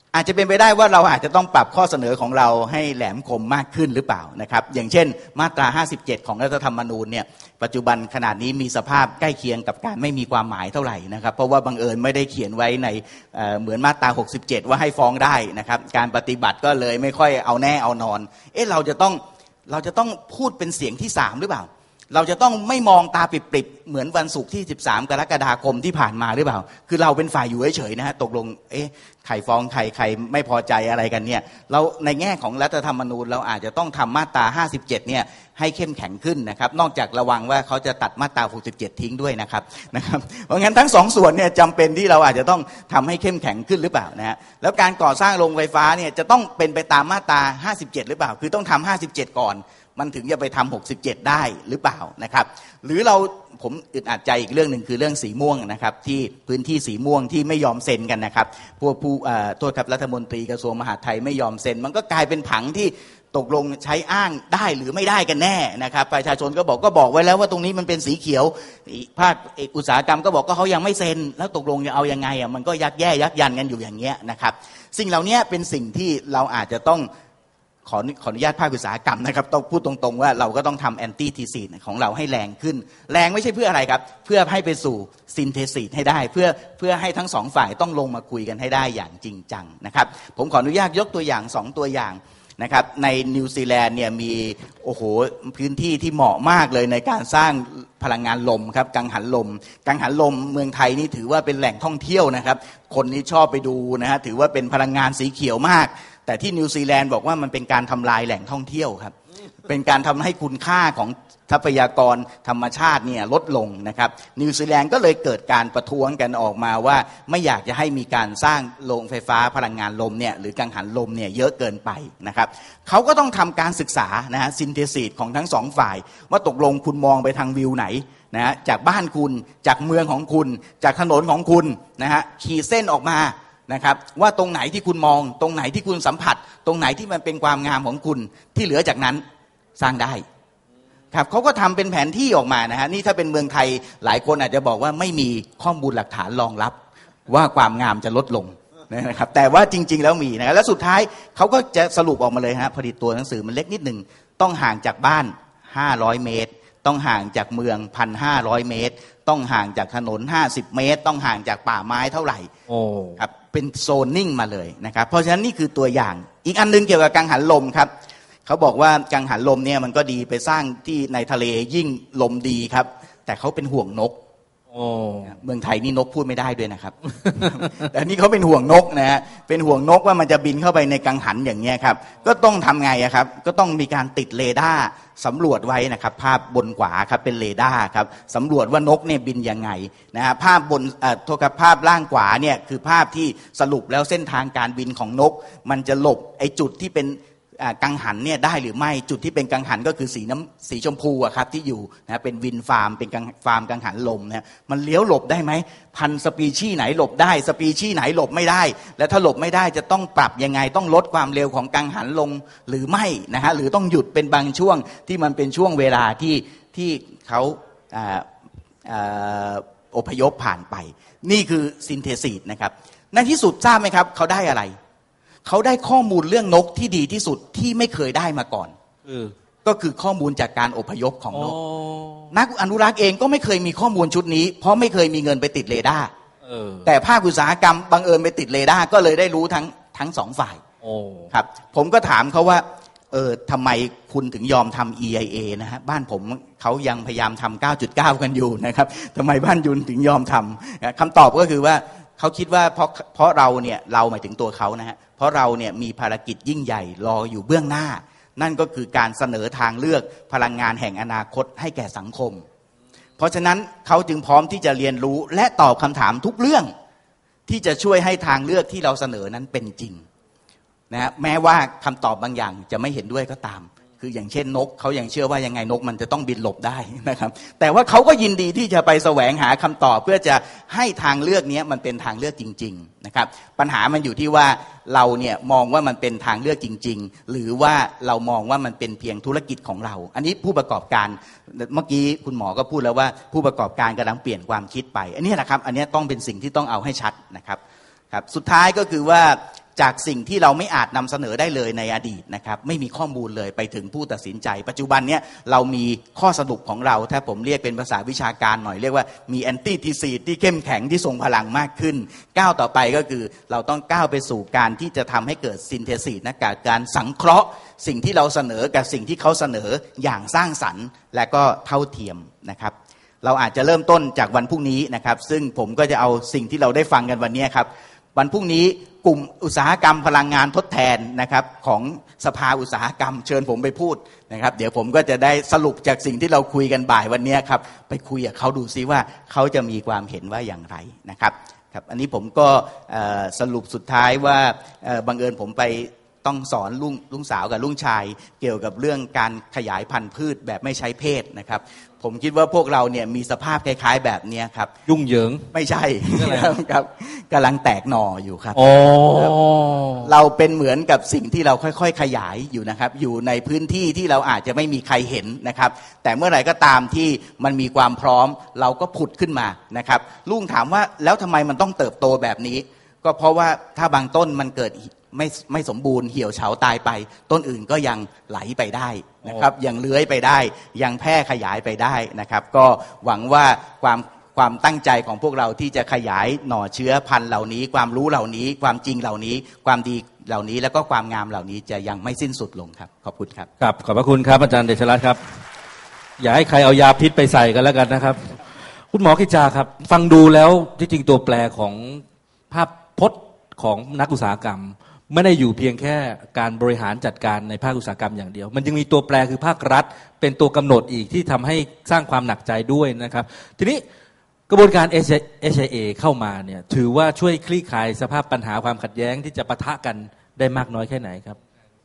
S3: อาจจะเป็นไปได้ว่าเราอาจจะต้องปรับข้อเสนอของเราให้แหลมคมมากขึ้นหรือเปล่านะครับอย่างเช่นมาตราห้าสิบเจ็ดของรัฐธรรมนูญเนี่ยปัจจุบันขนาดนี้มีสภาพใกล้เคียงกับการไม่มีความหมายเท่าไหร่นะครับเพราะว่าบังเอิญไม่ได้เขียนไว้ในเอ่อเหมือนมาตราหกสิบเจ็ดว่าให้ฟ้องได้นะครับการปฏิบัติก็เลยไม่ค่อยเอาแน่เอานอนเอ๊ะเราจะต้องเราจะต้องพูดเป็นเสียงที่สามหรือเปล่าเราจะต้องไม่มองตาปริบๆเหมือนวันศุกร์ที่สิบสามกรกฎาคมที่ผ่านมาหรือเปล่าคือเราเป็นฝ่ายอยู่เฉยๆนะฮะตกลงเอ๊ะใครฟ้องใครใครไม่พอใจอะไรกันเนี่ยเราในแง่ของรัฐธรรมนูญเราอาจจะต้องทำมาตราห้าสิบเจ็ดเนี่ยให้เข้มแข็งขึ้นนะครับนอกจากระวังว่าเขาจะตัดมาตราหกสิบเจ็ดทิ้งด้วยนะครับนะครับเพราะงั้นทั้งสองส่วนเนี่ยจำเป็นที่เราอาจจะต้องทำให้เข้มแข็งขึ้นหรือเปล่านะฮะแล้วการก่อสร้างโรงไฟฟ้าเนี่ยจะต้องเป็นไปตามมาตราห้าสิบเจ็ดหรือเปล่าคือต้องทำห้าสิบเจ็ดก่อนมันถึงจะไปทำหกสิบเจ็ดได้หรือเปล่านะครับหรือเราผมอึดอัดใจอีกเรื่องหนึ่งคือเรื่องสีม่วงนะครับที่พื้นที่สีม่วงที่ไม่ยอมเซ็นกันนะครับพวกผู้โทษครับรัฐมนตรีกระทรวงมหาดไทยไม่ยอมเซ็นมันก็กลายเป็นผังที่ตกลงใช้อ้างได้หรือไม่ได้กันแน่นะครับประชาชนก็บอกก็บอกไว้แล้วว่าตรงนี้มันเป็นสีเขียวภาคอุตสาหกรรมก็บอกก็เขายังไม่เซ็นแล้วตกลงจะเอายังไงอ่ะมันก็ยักแย่ยักยันกันอยู่อย่างเงี้ยนะครับสิ่งเหล่านี้เป็นสิ่งที่เราอาจจะต้องขอขออนุญาตภาคอุตสาหกรรมนะครับต้องพูดตรงๆว่าเราก็ต้องทำแอนตี้ทีซีดของเราให้แรงขึ้นแรงไม่ใช่เพื่ออะไรครับเพื่อให้ไปสู่ซินเทซิสให้ได้เพื่อเพื่อให้ทั้งสองฝ่ายต้องลงมาคุยกันให้ได้อย่างจริงจังนะครับผมขออนุญาตยกตัวอย่างสองตัวอย่างนะครับในนิวซีแลนด์เนี่ยมีโอ้โหพื้นที่ที่เหมาะมากเลยในการสร้างพลังงานลมครับกังหันลมกังหันลมเมืองไทยนี่ถือว่าเป็นแหล่งท่องเที่ยวนะครับคนนี้ชอบไปดูนะฮะถือว่าเป็นพลังงานสีเขียวมากแต่ที่นิวซีแลนด์บอกว่ามันเป็นการทำลายแหล่งท่องเที่ยวครับเป็นการทำให้คุณค่าของทรัพยากรธรรมชาติเนี่ยลดลงนะครับนิวซีแลนด์ก็เลยเกิดการประท้วงกันออกมาว่าไม่อยากจะให้มีการสร้างโรงไฟฟ้าพลังงานลมเนี่ยหรือกังหันลมเนี่ยเยอะเกินไปนะครับเขาก็ต้องทำการศึกษานะฮะซินเทซิสของทั้งสองฝ่ายว่าตกลงคุณมองไปทางวิวไหนนะฮะจากบ้านคุณจากเมืองของคุณจากถนนของคุณนะฮะขีดเส้นออกมานะครับว่าตรงไหนที่คุณมองตรงไหนที่คุณสัมผัสตรงไหนที่มันเป็นความงามของคุณที่เหลือจากนั้นสร้างได้ครับเขาก็ทำเป็นแผนที่ออกมานะฮะนี่ถ้าเป็นเมืองไทยหลายคนอาจจะบอกว่าไม่มีข้อมูลหลักฐานรองรับว่าความงามจะลดลงนะครับแต่ว่าจริงๆแล้วมีนะครับแล้วสุดท้ายเขาก็จะสรุปออกมาเลยฮะผลิตตัวหนังสือมันเล็กนิดหนึ่งต้องห่างจากบ้านห้าร้อยเมตรต้องห่างจากเมือง หนึ่งพันห้าร้อย เมตรต้องห่างจากถนนห้าสิบเมตรต้องห่างจากป่าไม้เท่าไหร่โอ้ครับเป็นโซนนิ่งมาเลยนะครับเพราะฉะนั้นนี่คือตัวอย่างอีกอันนึงเกี่ยวกับกังหันลมครับเขาบอกว่ากังหันลมเนี่ยมันก็ดีไปสร้างที่ในทะเลยิ่งลมดีครับแต่เขาเป็นห่วงนกโอ้เมืองไทยนี่นกพูดไม่ได้ด้วยนะครับ แต่นี่เขาเป็นห่วงนกนะฮะเป็นห่วงนกว่ามันจะบินเข้าไปในกังหันอย่างเงี้ยครับก็ต้องทำไงครับก็ต้องมีการติดเรดาร์สำรวจไว้นะครับภาพบนขวาครับเป็นเรดาร์ครับสำรวจว่านกเนี่ยบินยังไงนะฮะภาพบนเอ่อโทษครับภาพล่างขวาเนี่ยคือภาพที่สรุปแล้วเส้นทางการบินของนกมันจะหลบไอ้จุดที่เป็นกังหันเนี่ยได้หรือไม่จุดที่เป็นกังหันก็คือสีน้ำสีชมพูอะครับที่อยู่นะเป็นวินฟาร์มเป็นกังฟาร์มกังหันลมนะมันเลี้ยวหลบได้ไหมพันสปีชีส์ไหนหลบได้สปีชีส์ไหนหลบไม่ได้และถ้าหลบไม่ได้จะต้องปรับยังไงต้องลดความเร็วของกังหันลงหรือไม่นะฮะหรือต้องหยุดเป็นบางช่วงที่มันเป็นช่วงเวลาที่ที่เขาอ่าอ่าอพยพผ่านไปนี่คือซินเทซิสนะครับในที่สุดทราบไหมครับเขาได้อะไรเขาได้ข้อมูลเรื่องนกที่ดีที่สุดที่ไม่เคยได้มาก่อนออก็คือข้อมูลจากการอพยพของนกนักอนุรักษ์เองก็ไม่เคยมีข้อมูลชุดนี้เพราะไม่เคยมีเงินไปติดเรดาร์แต่ภาคอุตสาหกรรมบังเอิญไปติดเรดาร์ก็เลยได้รู้ทั้งทั้งสองฝ่ายครับผมก็ถามเขาว่าเออทำไมคุณถึงยอมทำ อี ไอ เอ นะฮะบ้านผมเขายังพยายามทำ เก้าจุดเก้า กันอยู่นะครับทำไมบ้านยุนถึงยอมทำคำตอบก็คือว่าเขาคิดว่าเพราะเพราะเราเนี่ยเราหมายถึงตัวเขานะฮะเพราะเราเนี่ยมีภารกิจยิ่งใหญ่รออยู่เบื้องหน้านั่นก็คือการเสนอทางเลือกพลังงานแห่งอนาคตให้แก่สังคมเพราะฉะนั้นเขาจึงพร้อมที่จะเรียนรู้และตอบคำถามทุกเรื่องที่จะช่วยให้ทางเลือกที่เราเสนอนั้นเป็นจริงนะฮะแม้ว่าคำตอบบางอย่างจะไม่เห็นด้วยก็ตามคืออย่างเช่นนกเขายังเชื่อว่ายังไงนกมันจะต้องบินหลบได้นะครับแต่ว่าเขาก็ยินดีที่จะไปแสวงหาคำตอบเพื่อจะให้ทางเลือกนี้มันเป็นทางเลือกจริงๆนะครับปัญหามันอยู่ที่ว่าเราเนี่ยมองว่ามันเป็นทางเลือกจริงๆหรือว่าเรามองว่ามันเป็นเพียงธุรกิจของเราอันนี้ผู้ประกอบการเมื่อกี้คุณหมอก็พูดแล้วว่าผู้ประกอบการกำลังเปลี่ยนความคิดไปอันนี้แหละครับอันนี้ต้องเป็นสิ่งที่ต้องเอาให้ชัดนะครับครับสุดท้ายก็คือว่าจากสิ่งที่เราไม่อาจนำเสนอได้เลยในอดีตนะครับไม่มีข้อมูลเลยไปถึงผู้ตัดสินใจปัจจุบันเนี้ยเรามีข้อสรุปของเราถ้าผมเรียกเป็นภาษาวิชาการหน่อยเรียกว่ามีแอนตี้ทีซีที่เข้มแข็งที่ทรงพลังมากขึ้นก้าวต่อไปก็คือเราต้องก้าวไปสู่การที่จะทำให้เกิดซินเทซิสนะการสังเคราะห์สิ่งที่เราเสนอกับสิ่งที่เขาเสนออย่างสร้างสรรค์และก็เท่าเทียมนะครับเราอาจจะเริ่มต้นจากวันพรุ่งนี้นะครับซึ่งผมก็จะเอาสิ่งที่เราได้ฟังกันวันนี้ครับวันพรุ่งนี้กลุ่มอุตสาหกรรมพลังงานทดแทนนะครับของสภาอุตสาหกรรมเชิญผมไปพูดนะครับเดี๋ยวผมก็จะได้สรุปจากสิ่งที่เราคุยกันบ่ายวันนี้ครับไปคุยกับเขาดูซิว่าเขาจะมีความเห็นว่าอย่างไรนะครับครับอันนี้ผมก็สรุปสุดท้ายว่าบังเอิญผมไปต้องสอนลุงลุงสาวกับลุงชายเกี่ยวกับเรื่องการขยายพันธุ์พืชแบบไม่ใช้เพศนะครับผมคิดว่าพวกเราเนี่ยมีสภาพคล้ายๆแบบนี้ครับ
S2: ยุ่งเหยิง
S3: ไม่ใช่ครับกำลังแตกหน่ออยู่ครับ
S2: อ๋อ
S3: เราเป็นเหมือนกับสิ่งที่เราค่อยๆขยายอยู่นะครับอยู่ในพื้นที่ที่เราอาจจะไม่มีใครเห็นนะครับแต่เมื่อไหร่ก็ตามที่มันมีความพร้อมเราก็ผุดขึ้นมานะครับลุงถามว่าแล้วทำไมมันต้องเติบโตแบบนี้ก็เพราะว่าถ้าบางต้นมันเกิดไม่ไม่สมบูรณ์เหี่ยวเฉาตายไปต้นอื่นก็ยังไหลไปได้นะครับยังเลื้อยไปได้ยังแพร่ขยายไปได้นะครับก็หวังว่าความความตั้งใจของพวกเราที่จะขยายหน่อเชื้อพันธุ์เหล่านี้ความรู้เหล่านี้ความจริงเหล่านี้ความดีเหล่านี้แล้วก็ความงามเหล่านี้จะยังไม่สิ้นสุดลงครับขอบคุณครับ
S2: ครับขอบพระคุณครับอาจารย์เดชรัตน์ครับอย่าให้ใครเอายาพิษไปใส่กันแล้วกันนะครับคุณหมอกิจจาครับฟังดูแล้วที่จริงตัวแปรของภาพพจน์ของนักอุตสาหกรรมไม่ได้อยู่เพียงแค่การบริหารจัดการในภาคอุตสาหกรรมอย่างเดียวมันยังมีตัวแปรคือภาครัฐเป็นตัวกำหนดอีกที่ทำให้สร้างความหนักใจด้วยนะครับทีนี้กระบวนการ เอช ไอ เอ เข้ามาเนี่ยถือว่าช่วยคลี่คลายสภาพปัญหาความขัดแย้งที่จะปะทะกันได้มากน้อยแค่ไหนครับ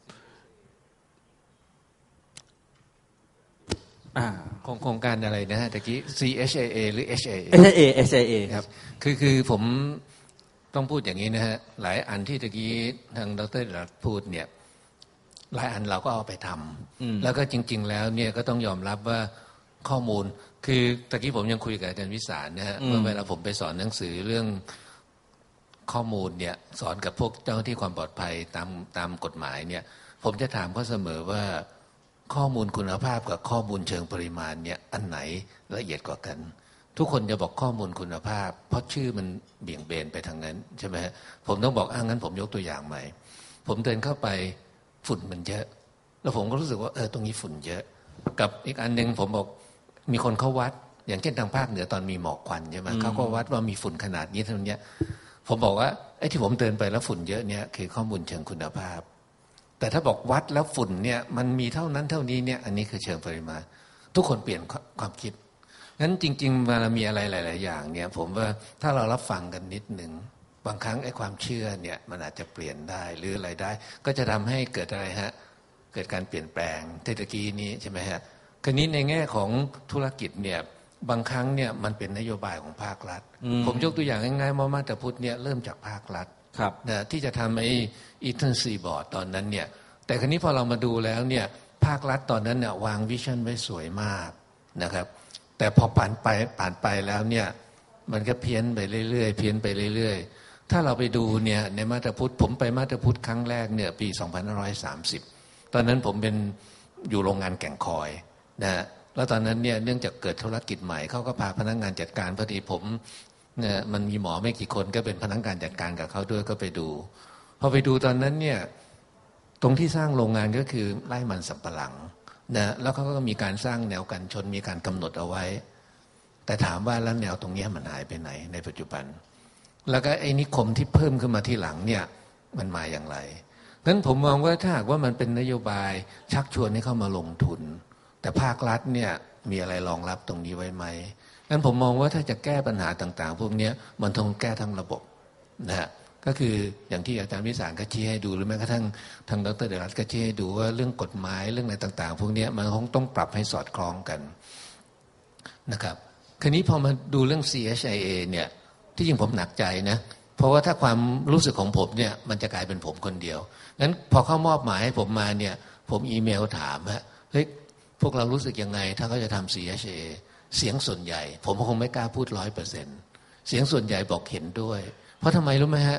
S4: โครงการอะไรนะฮะตะกี้ ซี เอช ไอ เอ หรือ เอช ไอ เอ
S2: เอช ไอ เอ เอช ไอ เอ
S4: ครับคือคือผมต้องพูดอย่างนี้นะฮะหลายอันที่ตะกี้ทางดร.พูดเนี่ยหลายอันเราก็เอาไปทำแล้วก็จริงๆแล้วเนี่ยก็ต้องยอมรับว่าข้อมูลคือตะกี้ผมยังคุยกับอาจารย์วิสารนะฮะว่าเวลาผมไปสอนหนังสือเรื่องข้อมูลเนี่ยสอนกับพวกเจ้าหน้าที่ความปลอดภัยตามตามกฎหมายเนี่ยผมจะถามเขาเสมอว่าข้อมูลคุณภาพกับข้อมูลเชิงปริมาณเนี่ยอันไหนละเอียดกว่ากันทุกคนจะบอกข้อมูลคุณภาพเพราะชื่อมันเบี่ยงเบนไปทางนั้นใช่ไหมฮะผมต้องบอกอ้างั้นผมยกตัวอย่างใหม่ผมเดินเข้าไปฝุ่นมันเยอะแล้วผมก็รู้สึกว่าเออตรงนี้ฝุ่นเยอะกับอีกอันนึงผมบอกมีคนเขาวัดอย่างเช่นทางภาคเหนือตอนมีหมอกควันใช่ไหมเขาก็วัดว่ามีฝุ่นขนาดนี้เท่านี้ผมบอกว่าไอ้ที่ผมเดินไปแล้วฝุ่นเยอะเนี่ยคือข้อมูลเชิงคุณภาพแต่ถ้าบอกวัดแล้วฝุ่นเนี่ยมันมีเท่านั้นเท่านี้เนี่ยอันนี้คือเชิงปริมาณทุกคนเปลี่ยนความคิดงั้นจริงๆมันมีอะไรหลายๆอย่างเนี่ยผมว่าถ้าเรารับฟังกันนิดหนึ่งบางครั้งไอ้ความเชื่อเนี่ยมันอาจจะเปลี่ยนได้หรืออะไรได้ก็จะทำให้เกิดอะไรฮะเกิดการเปลี่ยนแปลงเศรษฐกิจนี้ใช่ไหมฮะคราวนี้ในแง่ของธุรกิจเนี่ยบางครั้งเนี่ยมันเป็นนโยบายของภาครัฐผมยกตัวอย่างง่ายๆว่ามาตรพุทธเนี่ยเริ่มจากภาครัฐนะที่จะทำไอ้อีเทอร์ซีบอร์ดตอนนั้นเนี่ยแต่คราวนี้พอเรามาดูแล้วเนี่ยภาครัฐตอนนั้นเนี่ยวางวิชั่นไว้สวยมากนะครับแต่พอผ่านไปผ่านไปแล้วเนี่ยมันก็เพี้ยนไปเรื่อยๆเพี้ยนไปเรื่อยๆถ้าเราไปดูเนี่ยในมาตรพุทธผมไปมาตรพุทธครั้งแรกเนี่ยปีสองพันห้าร้อยสามสิบตอนนั้นผมเป็นอยู่โรงงานแก่งคอยนะแล้วตอนนั้นเนี่ยเนื่องจากเกิดธุรกิจใหม่เขาก็พาพนักงานจัดการพอดีผมเนี่ยมันมีหมอไม่กี่คนก็เป็นพนักงานจัดการกับเขาด้วยก็ไปดูพอไปดูตอนนั้นเนี่ยตรงที่สร้างโรงงานก็คือไร่มันสำปะหลังนะแล้วเขาก็มีการสร้างแนวกันชนมีการกำหนดเอาไว้แต่ถามว่าแล้วแนวตรงนี้มันหายไปไหนในปัจจุบันแล้วก็ไอ้นิคมที่เพิ่มขึ้นมาที่หลังเนี่ยมันมาอย่างไรนั้นผมมองว่าถ้าหากว่ามันเป็นนโยบายชักชวนให้เข้ามาลงทุนแต่ภาครัฐเนี่ยมีอะไรรองรับตรงนี้ไว้ไหมนั้นผมมองว่าถ้าจะแก้ปัญหาต่างๆพวกนี้มันต้องแก้ทั้งระบบนะฮะก็คืออย่างที่อาจารย์วิสารก็ชี้ให้ดูหรือแม้กระทั่งทางดร.เดชรัตน์ก็ชี้ให้ดูว่าเรื่องกฎหมายเรื่องอะไรต่างๆพวกนี้มันคงต้องปรับให้สอดคล้องกันนะครับคราวนี้พอมาดูเรื่อง ซี เอช ไอ เอ เนี่ยที่จริงผมหนักใจนะเพราะว่าถ้าความรู้สึกของผมเนี่ยมันจะกลายเป็นผมคนเดียวงั้นพอเขามอบหมายให้ผมมาเนี่ยผมอีเมลถามฮะเฮ้ยพวกเรารู้สึกยังไงถ้าเขาจะทำ ซี เอช ไอ เอ เสียงส่วนใหญ่ผมคงไม่กล้าพูดร้อยเปอร์เซ็นต์เสียงส่วนใหญ่บอกเห็นด้วยเพราะทำไมรู้ไหมฮะ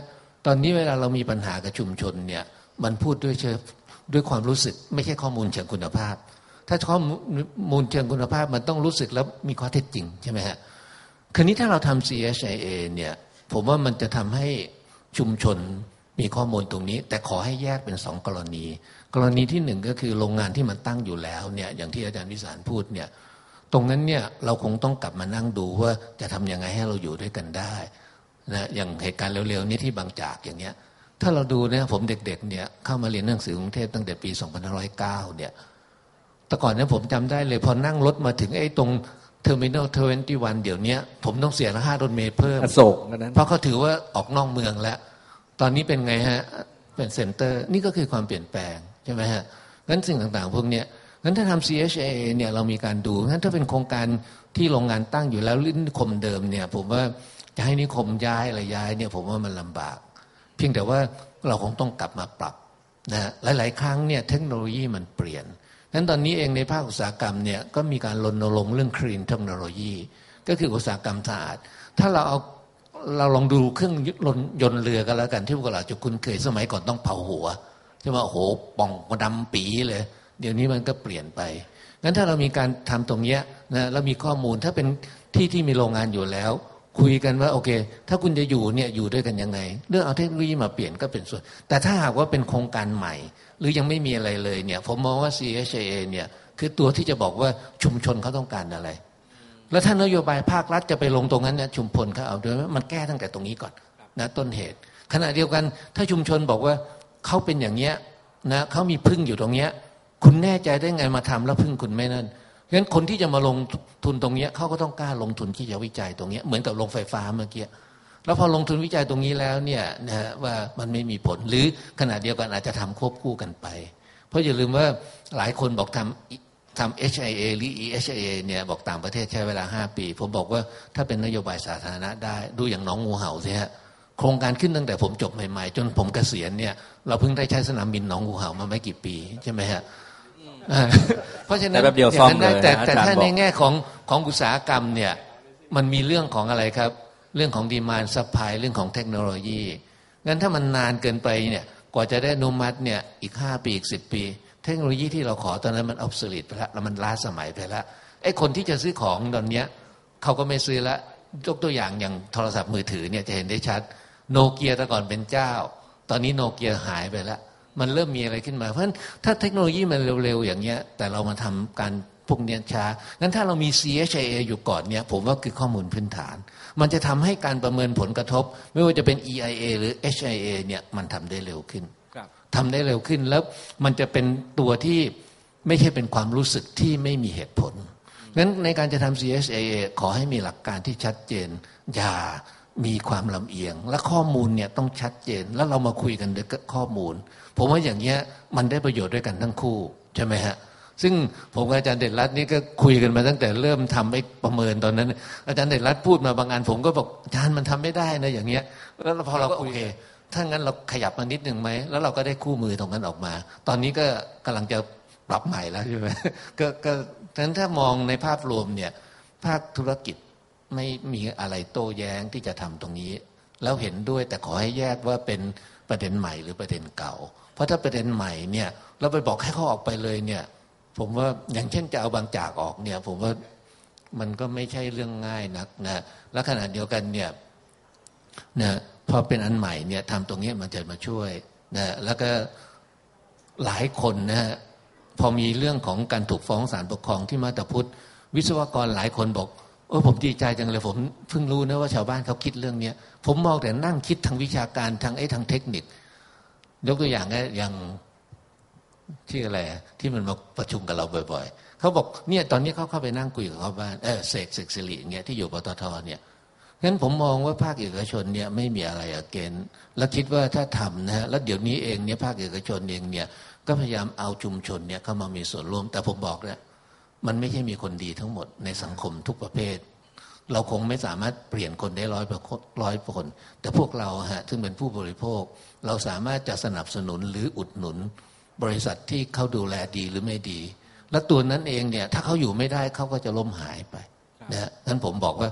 S4: ตอนนี้เวลาเรามีปัญหากับชุมชนเนี่ยมันพูดด้วยเชิงด้วยความรู้สึกไม่ใช่ข้อมูลเชิงคุณภาพถ้าข้อมูลเชิงคุณภาพมันต้องรู้สึกแล้วมีข้อเท็จจริงใช่ไหมฮะคืนนี้ถ้าเราทำ ซี เอช ไอ เอ เนี่ยผมว่ามันจะทำให้ชุมชนมีข้อมูลตรงนี้แต่ขอให้แยกเป็นสองกรณีกรณีที่หนึ่งก็คือโรงงานที่มันตั้งอยู่แล้วเนี่ยอย่างที่อาจารย์วิสารพูดเนี่ยตรงนั้นเนี่ยเราคงต้องกลับมานั่งดูว่าจะทำยังไงให้เราอยู่ด้วยกันได้นะอย่างเหตุการณ์เร็วๆนี้ที่บางจากอย่างเนี้ยถ้าเราดูเนี่ยผมเด็กๆเนี่ยเข้ามาเรียนหนังสือกรุงเทพตั้งแต่ปีสองพันห้าร้อยเก้าเนี่ยแต่ก่อนเนี่ยผมจำได้เลยพอนั่งรถมาถึงไอ้ตรงเทอร์มินอลทเวนตี้วันเดี๋ยวนี้ผมต้องเสียค่ารถเมล์เพิ่ม
S2: อโศกนั้น
S4: เพราะเขาถือว่าออกนอกเมืองแล้วตอนนี้เป็นไงฮะเป็นเซ็นเตอร์นี่ก็คือความเปลี่ยนแปลงใช่ไหมฮะงั้นสิ่งต่างๆพวกเนี้ยงั้นถ้าทำ ซี เอช ไอ เอ เนี่ยเรามีการดูงั้นถ้าเป็นโครงการที่โรงงานตั้งอยู่แล้วนิคมเดิมเนี่ยผมว่าจะให้นิคมย้ายอะไรย้ายเนี่ยผมว่ามันลำบากเพียงแต่ว่าเราคงต้องกลับมาปรับนะหลายๆครั้งเนี่ยเทคโนโลยีมันเปลี่ยนงั้นตอนนี้เองในภาคอุตสาหกรรมเนี่ยก็มีการรณรงค์เรื่อง clean technology ก็คืออุตสาหกรรมสะอาดถ้าเราเอาเราลองดูเครื่องยนต์เรือกันแล้วกันที่พวกเราจะคุ้นเคยสมัยก่อนต้องเผาหัวใช่ไหมโอ้โหป่องดำปีเลยเดี๋ยวนี้มันก็เปลี่ยนไปงั้นถ้าเรามีการทำตรงนี้นะแล้วมีข้อมูลถ้าเป็นที่ที่มีโรงงานอยู่แล้วคุยกันว่าโอเคถ้าคุณจะอยู่เนี่ยอยู่ด้วยกันยังไงเรื่องเอาเทคโนโลยีมาเปลี่ยนก็เป็นส่วนแต่ถ้าหากว่าเป็นโครงการใหม่หรือยังไม่มีอะไรเลยเนี่ยผมมองว่า ซี เอช ไอ เอ เนี่ยคือตัวที่จะบอกว่าชุมชนเขาต้องการอะไรแล้วถ้านโยบายภาครัฐจะไปลงตรงนั้นเนี่ยชุมชนเขาเอาด้วยมันแก้ตั้งแต่ตรงนี้ก่อนนะต้นเหตุขณะเดียวกันถ้าชุมชนบอกว่าเขาเป็นอย่างเงี้ยนะเขามีพึ่งอยู่ตรงเนี้ยคุณแน่ใจได้ไงมาทำแล้วพึ่งคุณไม่นั่นงั้นคนที่จะมาลงทุนตรงนี้เขาก็ต้องกล้าลงทุนที่จะวิจัยตรงนี้เหมือนกับโรงไฟฟ้าเมื่อกี้แล้วพอลงทุนวิจัยตรงนี้แล้วเนี่ยนะฮะว่ามันไม่มีผลหรือขณะเดียวกันอาจจะทำควบคู่กันไปเพราะอย่าลืมว่าหลายคนบอกทำทำ เอช ไอ เอ หรือ อี เอช ไอ เอ เนี่ยบอกต่างประเทศใช้เวลาห้าปีผมบอกว่าถ้าเป็นนโยบายสาธารณะได้ดูอย่างหนองงูเห่าสิฮะโครงการขึ้นตั้งแต่ผมจบใหม่ๆจนผมเกษียณเนี่ยเราเพิ่งได้ใช้สนามบินหนองงูเห่ามาไม่กี่ปีใช่ไหมฮะเพราะฉะนั้นอย่างนั้นได้แต่แต่ถ้าในแง่ของของอุตสาหกรรมเนี่ยมันมีเรื่องของอะไรครับเรื่องของดีมานด์ซัพพลายเรื่องของเทคโนโลยีงั้นถ้ามันนานเกินไปเนี่ยกว่าจะได้อนุมัติเนี่ยอีกห้าปีอีกสิบปีเทคโนโลยีที่เราขอตอนนั้นมันออฟโซลิดไปแล้วแล้วมันล้าสมัยไปแล้วไอ้คนที่จะซื้อของตอนเนี้ยเขาก็ไม่ซื้อละยกตัวอย่างอย่างโทรศัพท์มือถือเนี่ยจะเห็นได้ชัดโนเกียแต่ก่อนเป็นเจ้าตอนนี้โนเกียหายไปแล้วมันเริ่มมีอะไรขึ้นมาเพราะฉะนั้นถ้าเทคโนโลยีมันเร็วๆอย่างเงี้ยแต่เรามาทำการพวกเนี้ยช้างั้นถ้าเรามี ซี เอช ไอ เอ อยู่ก่อนเนี่ยผมว่าคือข้อมูลพื้นฐานมันจะทำให้การประเมินผลกระทบไม่ว่าจะเป็น อี ไอ เอ หรือ เอช ไอ เอ เนี่ยมันทำได้เร็วขึ้นทำได้เร็วขึ้นแล้วมันจะเป็นตัวที่ไม่ใช่เป็นความรู้สึกที่ไม่มีเหตุผลงั้นในการจะทำ ซี เอช ไอ เอ ขอให้มีหลักการที่ชัดเจนอย่ามีความลำเอียงและข้อมูลเนี่ยต้องชัดเจนแล้วเรามาคุยกันด้วยข้อมูลผมว่าอย่างเงี้ยมันได้ประโยชน์ด้วยกันทั้งคู่ใช่ไหมฮะซึ่งผมกับอาจารย์เด่นรัตน์นี่ก็คุยกันมาตั้งแต่เริ่มทำไอ้ประเมินตอนนั้นอาจารย์เด่นรัตน์พูดมาบางอันผมก็บอกอาจารย์มันทำไม่ได้นะอย่างเงี้ยแล้วพอเราคุยถ้างั้นเราขยับมานิดหนึ่งไหมแล้วเราก็ได้คู่มือตรงนั้นออกมาตอนนี้ก็กำลังจะปรับใหม่แล้วใช่ไหมก็ก็ฉะนั้นถ้ามองในภาพรวมเนี่ยภาคธุรกิจไม่มีอะไรโต้แย้งที่จะทำตรงนี้แล้วเห็นด้วยแต่ขอให้แยกว่าเป็นประเด็นใหม่หรือประเด็นเก่าเพราะถ้าประเด็นใหม่เนี่ยเราไปบอกให้เขาออกไปเลยเนี่ยผมว่าอย่างเช่นจะเอาบางจากออกเนี่ยผมว่ามันก็ไม่ใช่เรื่องง่ายนักนะและขณะเดียวกันเนี่ยนะพอเป็นอันใหม่เนี่ยทำตรงนี้มันจะมาช่วยนะแล้วก็หลายคนนะฮะพอมีเรื่องของการถูกฟ้องศาลปกครองที่มาตาพุทธวิศวกรหลายคนบอกเออผมดีใจจังเลยผมเพิ่งรู้นะว่าชาวบ้านเขาคิดเรื่องนี้ผมมองแต่นั่งคิดทางวิชาการทางไอ้ทางเทคนิคยกตัวอย่างนะอย่างที่อะไรที่มันมาประชุมกับเราบ่อยๆเขาบอกเนี่ยตอนนี้เขาเข้าไปนั่งคุยกับเขาบ้านเออเสกเสกสิริอย่างเงี้ยที่อยู่ปตทเนี่ยงั้นผมมองว่าภาคเอกชนเนี่ยไม่มีอะไรเกณฑ์แล้วคิดว่าถ้าทำนะฮะแล้วเดี๋ยวนี้เองเนี่ยภาคเอกชนเองเนี่ยก็พยายามเอาชุมชนเนี่ยเข้ามามีส่วนร่วมแต่ผมบอกแล้วมันไม่ใช่มีคนดีทั้งหมดในสังคมทุกประเภทเราคงไม่สามารถเปลี่ยนคนได้ร้อยร้อยคนแต่พวกเราฮะซึ่งเป็นผู้บริโภคเราสามารถจะสนับสนุนหรืออุดหนุนบริษัทที่เขาดูแลดีหรือไม่ดีและตัวนั้นเองเนี่ยถ้าเขาอยู่ไม่ได้เขาก็จะล้มหายไปนะงั้นผมบอกว่า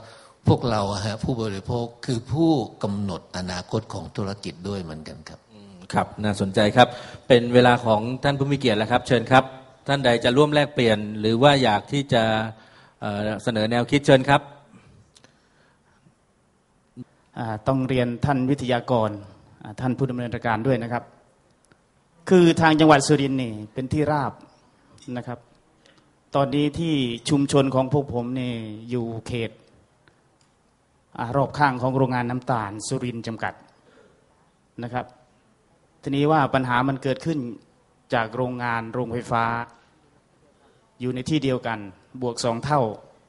S4: พวกเราฮะผู้บริโภคคือผู้กำหนดอนาคตของธุรกิจด้วยเหมือนกันครับ
S2: ครับน่าสนใจครับเป็นเวลาของท่านผู้มีเกียรติแล้วครับเชิญครับท่านใดจะร่วมแลกเปลี่ยนหรือว่าอยากที่จะเสนอแนวคิดเชิญครับ
S5: ต้องเรียนท่านวิทยากรท่านผู้ดำเนินรายการด้วยนะครับคือทางจังหวัดสุรินทร์นี่เป็นที่ราบนะครับตอนนี้ที่ชุมชนของพวกผมนี่อยู่เขตรอบข้างของโรงงานน้ำตาลสุรินทร์จำกัดนะครับทีนี้ว่าปัญหามันเกิดขึ้นจากโรงงานโรงไฟฟ้าอยู่ในที่เดียวกันบวกสองเท่า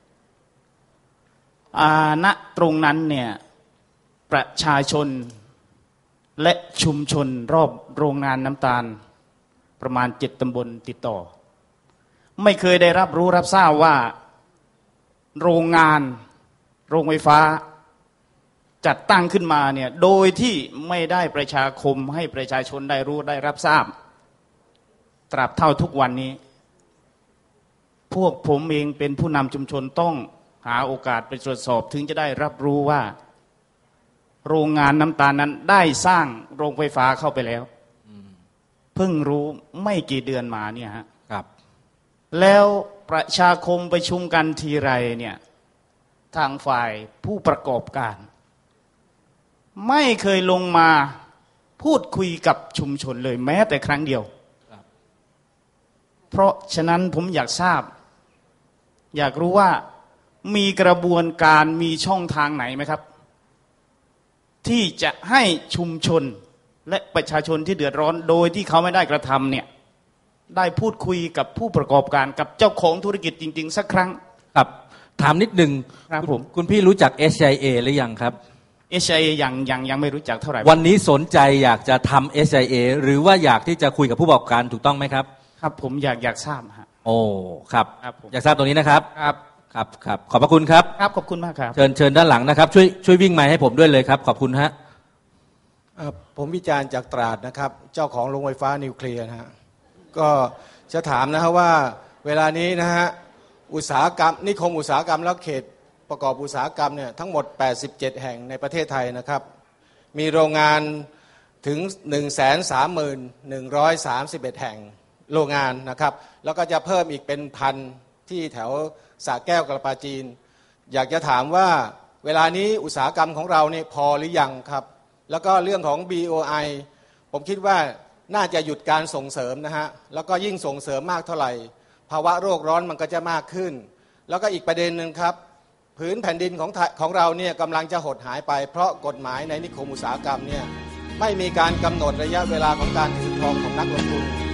S5: ณตรงนั้นเนี่ยประชาชนและชุมชนรอบโรงงานน้ำตาลประมาณเจ็ดตำบลติดต่อไม่เคยได้รับรู้รับทราบว่าโรงงานโรงไฟฟ้าจัดตั้งขึ้นมาเนี่ยโดยที่ไม่ได้ประชาคมให้ประชาชนได้รู้ได้รับทราบตราบเท่าทุกวันนี้พวกผมเองเป็นผู้นำชุมชนต้องหาโอกาสไปตรวจสอบถึงจะได้รับรู้ว่าโรงงานน้ำตาลนั้นได้สร้างโรงไฟฟ้าเข้าไปแล้วเพิ่งรู้ไม่กี่เดือนมาเนี่ยฮะ
S2: ครับ
S5: แล้วประชาคมประชุมกันทีไรเนี่ยทางฝ่ายผู้ประกอบการไม่เคยลงมาพูดคุยกับชุมชนเลยแม้แต่ครั้งเดียวเพราะฉะนั้นผมอยากทราบอยากรู้ว่ามีกระบวนการมีช่องทางไหนไหมครับที่จะให้ชุมชนและประชาชนที่เดือดร้อนโดยที่เขาไม่ได้กระทำเนี่ยได้พูดคุยกับผู้ประกอบการกับเจ้าของธุรกิจจริงๆสักครั้ง
S2: ครับถามนิดนึง
S5: ครับผม
S2: คุณพี่รู้จัก เอช ไอ เอ หรือยังครับ
S5: เอช ไอ เอ ยังยังยังไม่รู้จักเท่าไหร่
S2: วันนี้สนใจอยากจะทำ เอช ไอ เอ หรือว่าอยากที่จะคุยกับผู้ประกอบการถูกต้องไหมครับ
S5: ครับผมอยากอยากทราบฮะ
S2: โอ้ครับ
S5: ครับ
S2: อยากทราบตรงนี้นะครับ
S5: ครับ
S2: ครับครับขอบพระคุณครับ
S5: ครับขอบคุณมากครับ
S2: เชิญเชิญด้านหลังนะครับช่วยช่วยวิ่งไมค์ให้ผมด้วยเลยครับขอบคุณฮะ
S6: ผมวิจารณ์จากตราดนะครับเจ้าของโรงไฟฟ้านิวเคลียร์นะฮะก็จะถามนะฮะว่าเวลานี้นะฮะอุตสาหกรรมนิคมอุตสาหกรรมและเขตประกอบอุตสาหกรรมเนี่ยทั้งหมดแปดสิบเจ็ดแห่งในประเทศไทยนะครับมีโรงงานถึง หนึ่งแสนสามหมื่นหนึ่งร้อยสามสิบเอ็ด แห่งโรงงานนะครับแล้วก็จะเพิ่มอีกเป็นพันที่แถวสระแก้วกับปราจีนอยากจะถามว่าเวลานี้อุตสาหกรรมของเราเนี่ยพอหรือยังครับแล้วก็เรื่องของ บี โอ ไอ ผมคิดว่าน่าจะหยุดการส่งเสริมนะฮะแล้วก็ยิ่งส่งเสริมมากเท่าไหร่ภาวะโรคร้อนมันก็จะมากขึ้นแล้วก็อีกประเด็นหนึ่งครับผืนแผ่นดินของของเราเนี่ยกำลังจะหดหายไปเพราะกฎหมายในนิคมอุตสาหกรรมเนี่ยไม่มีการกำหนดระยะเวลาของการถือครองของนักลงทุน